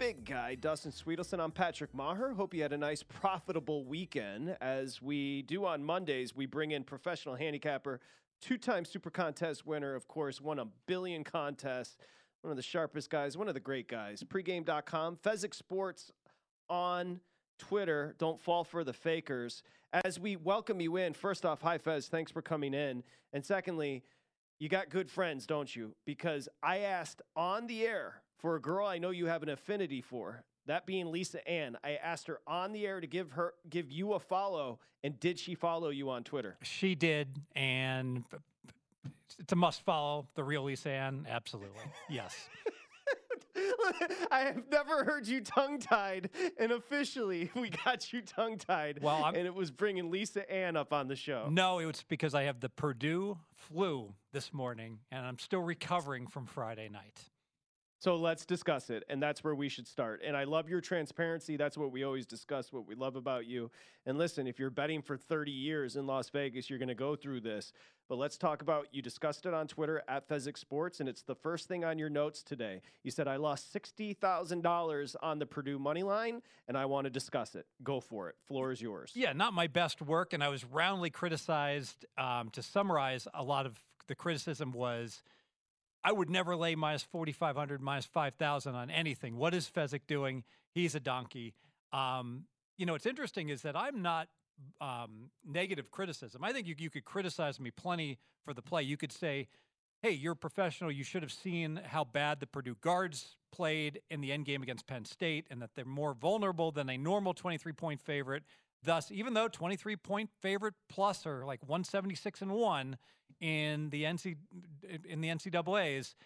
big guy, Dustin Sweetelson. I'm Patrick Maher. Hope you had a nice, profitable weekend. As we do on Mondays, we bring in professional handicapper, two-time Super Contest winner, of course, won a billion contests, one of the sharpest guys, one of the great guys. Pregame.com, Fezzik Sports on Twitter. Don't fall for the fakers. As we welcome you in, first off, hi, Fez. Thanks for coming in. And secondly, you got good friends, don't you? Because I asked on the air for a girl I know you have an affinity for, that being Lisa Ann. I asked her on the air to give you a follow, and did she follow you on Twitter? She did, and it's a must follow. The real Lisa Ann, absolutely, yes. I have never heard you tongue-tied, and officially we got you tongue-tied, and it was bringing Lisa Ann up on the show. No, it was because I have the Purdue flu this morning, and I'm still recovering from Friday night. So let's discuss it, and that's where we should start. And I love your transparency. That's what we always discuss, what we love about you. And listen, if you're betting for 30 years in Las Vegas, you're going to go through this. But let's talk about, you discussed it on Twitter, at Fezzik Sports, and it's the first thing on your notes today. You said, I lost $60,000 on the Purdue money line, and I want to discuss it. Go for it. Floor is yours. Yeah, not my best work, and I was roundly criticized. To summarize, a lot of the criticism was, I would never lay minus 4,500, minus 5,000 on anything. What is Fezzik doing? He's a donkey. You know, what's interesting is that I'm not negative criticism. I think you could criticize me plenty for the play. You could say, hey, you're a professional. You should have seen how bad the Purdue guards played in the end game against Penn State and that they're more vulnerable than a normal 23-point favorite. Thus, even though 23-point favorite plus are like 176-1 in the NCAAs,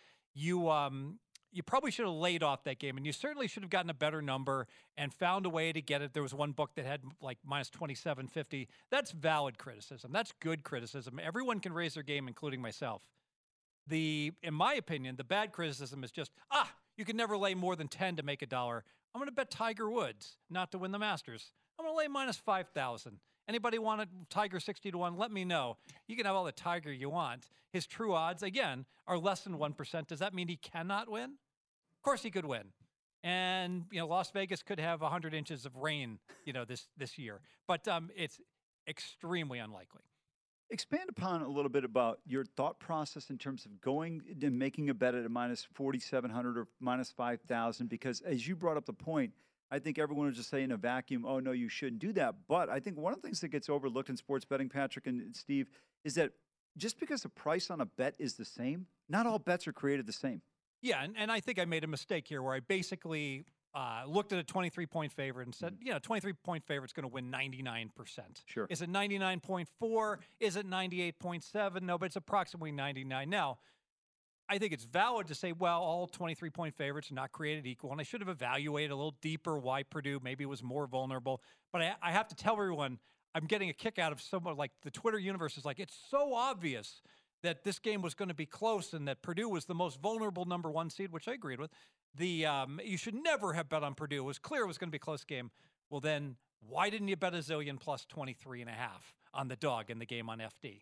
you probably should have laid off that game, and you certainly should have gotten a better number and found a way to get it. There was one book that had like minus 2750. That's valid criticism. That's good criticism. Everyone can raise their game, including myself. In my opinion, the bad criticism is just, you can never lay more than 10 to make $1. I'm going to bet Tiger Woods not to win the Masters. I'm going to lay minus 5,000. Anybody want a Tiger 60-1? Let me know. You can have all the Tiger you want. His true odds, again, are less than 1%. Does that mean he cannot win? Of course he could win. And, you know, Las Vegas could have 100 inches of rain, you know, this year. But it's extremely unlikely. Expand upon a little bit about your thought process in terms of going and making a bet at a minus 4,700 or minus 5,000, because as you brought up the point, I think everyone would just say in a vacuum, oh, no, you shouldn't do that. But I think one of the things that gets overlooked in sports betting, Patrick and Steve, is that just because the price on a bet is the same, not all bets are created the same. Yeah, and I think I made a mistake here where I basically looked at a 23-point favorite and said, 23-point favorite's going to win 99%. Sure. Is it 99.4? Is it 98.7? No, but it's approximately 99. Now, I think it's valid to say, well, all 23-point favorites are not created equal, and I should have evaluated a little deeper why Purdue maybe was more vulnerable. But I have to tell everyone, I'm getting a kick out of someone like the Twitter universe is like, it's so obvious that this game was going to be close and that Purdue was the most vulnerable number 1 seed, which I agreed with. You should never have bet on Purdue. It was clear it was going to be a close game. Well, then why didn't you bet a zillion plus 23.5 on the dog in the game on FD?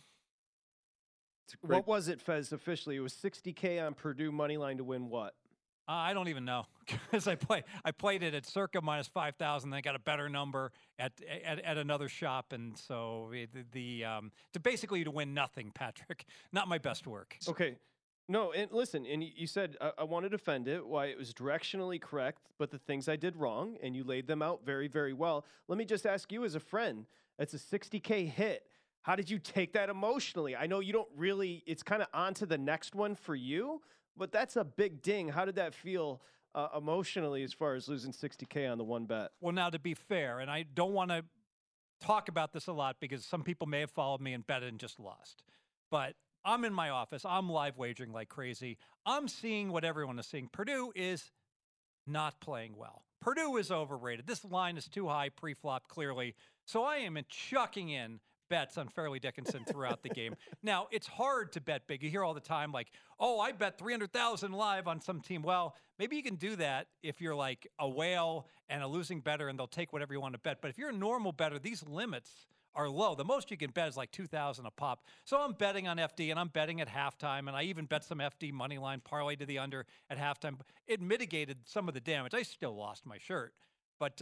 What was it, Fez, officially? It was $60K on Purdue money line to win what? I don't even know, because I played it at circa minus 5,000. Then I got a better number at another shop, and so to basically to win nothing, Patrick. Not my best work. Okay. No, and listen, and you said I want to defend it, why it was directionally correct, but the things I did wrong, and you laid them out very, very well. Let me just ask you as a friend, it's a $60K hit. How did you take that emotionally? I know you don't really, it's kind of on to the next one for you, but that's a big ding. How did that feel emotionally as far as losing $60K on the one bet? Well, now to be fair, and I don't want to talk about this a lot because some people may have followed me and betted and just lost, but I'm in my office. I'm live wagering like crazy. I'm seeing what everyone is seeing. Purdue is not playing well. Purdue is overrated. This line is too high pre-flop, clearly. So I am chucking in bets on Fairleigh Dickinson throughout the game. Now, it's hard to bet big. You hear all the time like, oh, I bet 300,000 live on some team. Well, maybe you can do that if you're like a whale and a losing bettor and they'll take whatever you want to bet. But if you're a normal bettor, these limits are low. The most you can bet is like 2,000 a pop. So I'm betting on FD, and I'm betting at halftime, and I even bet some FD money line parlay to the under at halftime. It mitigated some of the damage. I still lost my shirt, but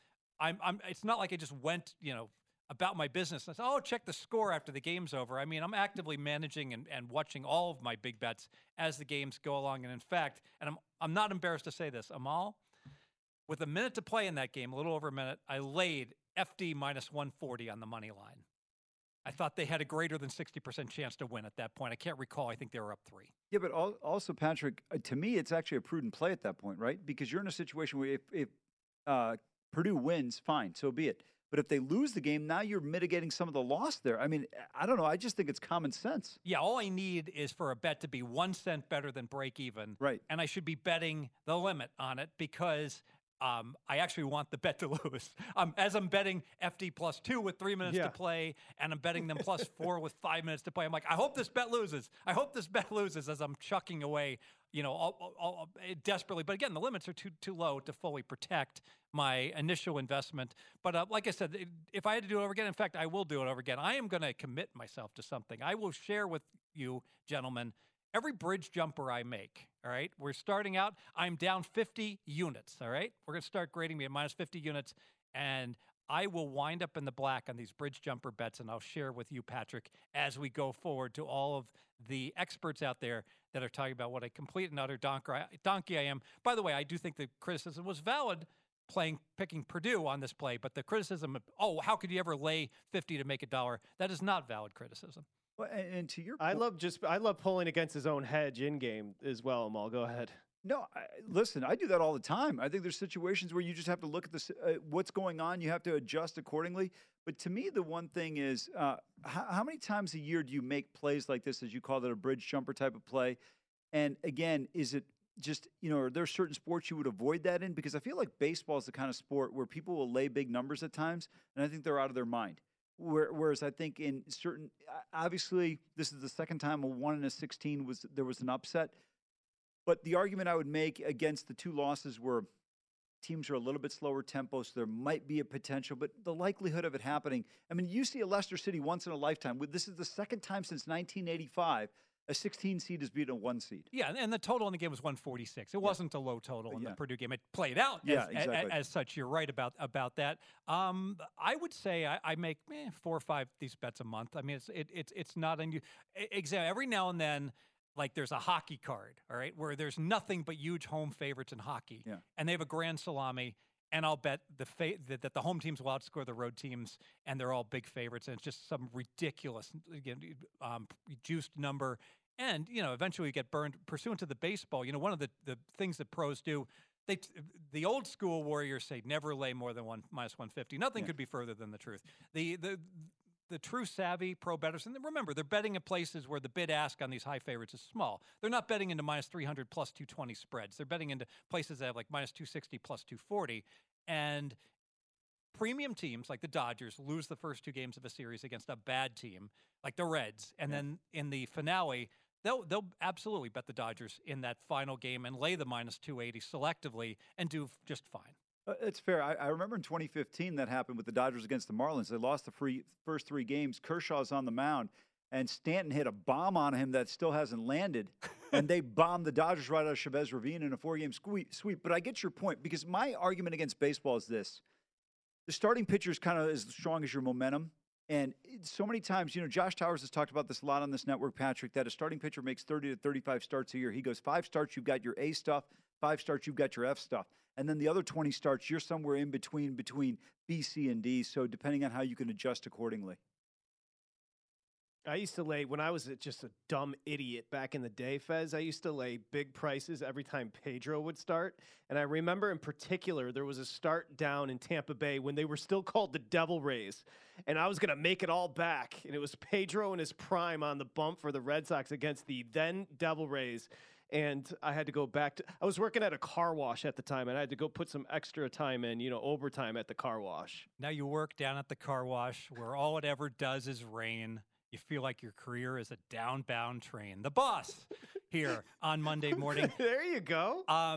it's not like I just went, about my business and said, oh, check the score after the game's over. I mean, I'm actively managing and watching all of my big bets as the games go along. And in fact, and I'm not embarrassed to say this, Amal, with a minute to play in that game, a little over a minute, I laid FD minus 140 on the money line. I thought they had a greater than 60% chance to win at that point. I can't recall. I think they were up 3. Yeah, but also, Patrick, to me, it's actually a prudent play at that point, right? Because you're in a situation where if Purdue wins, fine, so be it. But if they lose the game, now you're mitigating some of the loss there. I mean, I don't know. I just think it's common sense. Yeah, all I need is for a bet to be 1 cent better than break even. Right. And I should be betting the limit on it because I actually want the bet to lose. As I'm betting FD +2 with 3 minutes to play, and I'm betting them +4 with 5 minutes to play. I'm like, I hope this bet loses. I hope this bet loses as I'm chucking away, all desperately. But again, the limits are too low to fully protect my initial investment. But like I said, if I had to do it over again, in fact, I will do it over again. I am going to commit myself to something. I will share with you, gentlemen, every bridge jumper I make, all right? We're starting out, I'm down 50 units, all right? We're going to start grading me at minus 50 units, and I will wind up in the black on these bridge jumper bets, and I'll share with you, Patrick, as we go forward to all of the experts out there that are talking about what a complete and utter donkey I am. By the way, I do think the criticism was valid picking Purdue on this play, but the criticism of, oh, how could you ever lay 50 to make $1? That is not valid criticism. Well, and to your point, I love pulling against his own hedge in game as well, Amal. Go ahead. No, listen, I do that all the time. I think there's situations where you just have to look at what's going on. You have to adjust accordingly. But to me, the one thing is, how many times a year do you make plays like this, as you call it, a bridge jumper type of play? And again, is it just, are there certain sports you would avoid that in? Because I feel like baseball is the kind of sport where people will lay big numbers at times, and I think they're out of their mind. Whereas I think in certain, obviously, this is the second time a 1 in 16 there was an upset. But the argument I would make against the 2 losses were teams are a little bit slower tempo, so there might be a potential, but the likelihood of it happening, I mean, you see a Leicester City once in a lifetime. This is the second time since 1985 a 16 seed has beaten a 1 seed. Yeah, and the total in the game was 146. It wasn't a low total in the Purdue game. It played out as such. You're right about that. I would say I make 4 or 5 these bets a month. I mean, it's not unusual. Every now and then, like there's a hockey card, all right, where there's nothing but huge home favorites in hockey, and they have a grand salami. And I'll bet that the home teams will outscore the road teams, and they're all big favorites. And it's just some ridiculous, juiced number. And, eventually you get burned pursuant to the baseball. One of the things that pros do, the old school Warriors say never lay more than minus 150. Nothing could be further than the truth. The true savvy pro bettors, and remember, they're betting at places where the bid ask on these high favorites is small. They're not betting into minus 300 plus 220 spreads. They're betting into places that have like minus 260 plus 240. And premium teams like the Dodgers lose the first 2 games of a series against a bad team like the Reds. And then in the finale, they'll absolutely bet the Dodgers in that final game and lay the minus 280 selectively and do just fine. It's fair. I remember in 2015 that happened with the Dodgers against the Marlins. They lost the first 3 games. Kershaw's on the mound, and Stanton hit a bomb on him that still hasn't landed, and they bombed the Dodgers right out of Chavez Ravine in a 4-game sweep. But I get your point, because my argument against baseball is this. The starting pitcher is kind of as strong as your momentum, and so many times, Josh Towers has talked about this a lot on this network, Patrick, that a starting pitcher makes 30 to 35 starts a year. He goes 5 starts, you've got your A stuff, 5 starts, you've got your F stuff. And then the other 20 starts, you're somewhere in between B, C, and D. So depending on how you can adjust accordingly. I used to lay, when I was just a dumb idiot back in the day, Fez, I used to lay big prices every time Pedro would start. And I remember in particular, there was a start down in Tampa Bay when they were still called the Devil Rays. And I was going to make it all back. And it was Pedro in his prime on the bump for the Red Sox against the then Devil Rays. And I had to go back I was working at a car wash at the time, and I had to go put some extra time in, overtime at the car wash. Now you work down at the car wash where all it ever does is rain. You feel like your career is a downbound train. The boss here on Monday morning. There you go.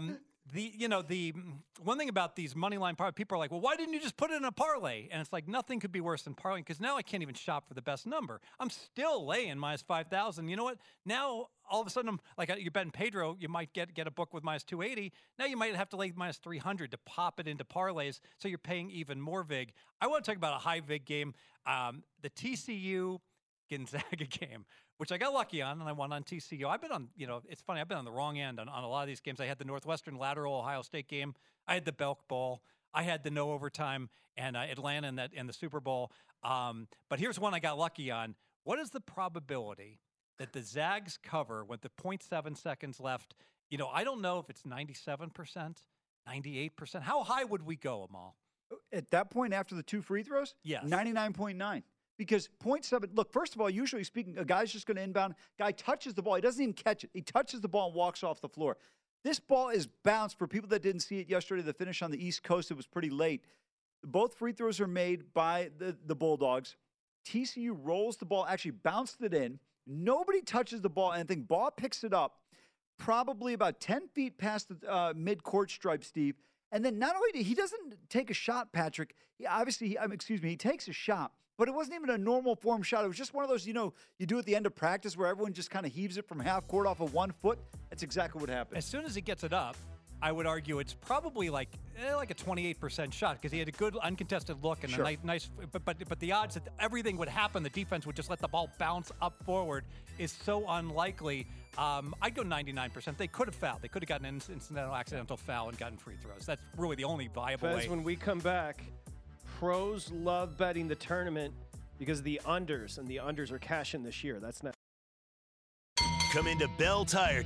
The one thing about these money line parlay, people are like, well, why didn't you just put it in a parlay? And it's like, nothing could be worse than parlaying, because now I can't even shop for the best number. I'm still laying minus 5,000. You know what? Now all of a sudden, you're betting Pedro, you might get a book with minus 280. Now you might have to lay minus 300 to pop it into parlays, so you're paying even more vig. I want to talk about a high vig game, the TCU Gonzaga game, which I got lucky on, and I won on TCU. I've been on, it's funny, I've been on the wrong end on a lot of these games. I had the Northwestern lateral Ohio State game. I had the Belk Bowl. I had the no overtime and Atlanta in the Super Bowl. But here's one I got lucky on. What is the probability that the Zags cover with the 0.7 seconds left? I don't know if it's 97%, 98%. How high would we go, Amal? At that point, after the 2 free throws? Yes. 99.9. Because 0.7, look, first of all, usually speaking, a guy's just going to inbound. Guy touches the ball. He doesn't even catch it. He touches the ball and walks off the floor. This ball is bounced. For people that didn't see it yesterday, the finish on the East Coast, it was pretty late. Both free throws are made by the Bulldogs. TCU rolls the ball, actually bounced it in. Nobody touches the ball, and I think Ball picks it up probably about 10 feet past the mid-court stripe, Steve. And then not only he doesn't take a shot, Patrick. He takes a shot. But it wasn't even a normal form shot. It was just one of those, you do at the end of practice where everyone just kind of heaves it from half court off of 1 foot. That's exactly what happened. As soon as he gets it up, I would argue it's probably like a 28% shot, because he had a good uncontested look and Sure. a nice. But the odds that everything would happen, the defense would just let the ball bounce up forward, is so unlikely. I'd go 99%. They could have fouled. They could have gotten an incidental, accidental foul and gotten free throws. That's really the only viable Fez, way. when we come back, pros love betting the tournament because of the unders, and the unders are cashing this year. That's not. Come into Bell Tire